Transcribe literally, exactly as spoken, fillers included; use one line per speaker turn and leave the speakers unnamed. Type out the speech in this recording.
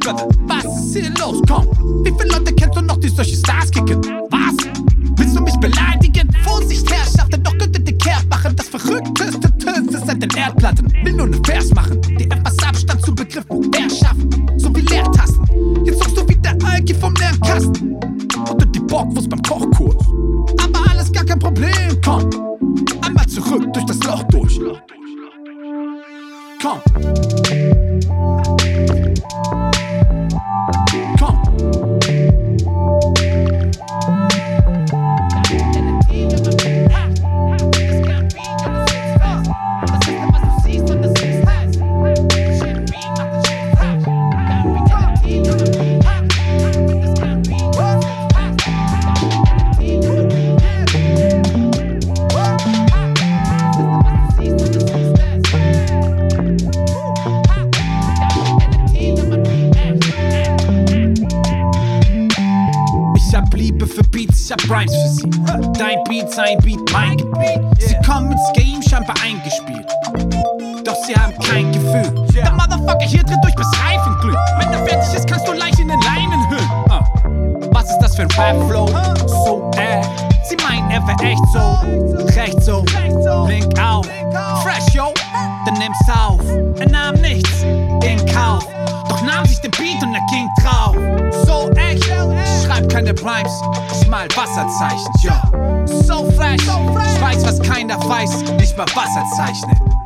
Brother. Was ist hier los? Komm, wie viele Leute kennst du noch, die solche Stars kicken? Was? Willst du mich beleidigen? Vorsicht, Herrschaft, denn doch könnte die Kerb machen. Das verrückteste Tönste seit den Erdplatten. Will nur ne Vers machen, die etwas Abstand zu Begriffen erschaffen. So wie Leertasten. Jetzt suchst du wie der Alki vom leeren Kasten. Oder die Bockwurst beim Kochkurs. Aber alles gar kein Problem, komm. Einmal zurück durch das Loch durch. Komm. Komm. Für Beats, ich hab Rhymes für sie. Dein Beat, sein Beat, mein Gebiet. Sie kommen ins Game scheinbar eingespielt, doch sie haben kein Gefühl. Der Motherfucker hier dreht durch bis Reifen glüht. Wenn er fertig ist, kannst du leicht in den Leinen hüllen. uh. Was ist das für ein Rap-Flow? So äh, sie meint, er wär echt so. Recht so, Link auf. Fresh, yo, dann nimm's auf. Er nahm nichts in Kauf, doch nahm sich den Beat und er ging drauf. So echt, ich schreib keine Rhymes, ich mal Wasserzeichen, yo. So fresh, ich weiß, was keiner weiß, nicht mal Wasserzeichen.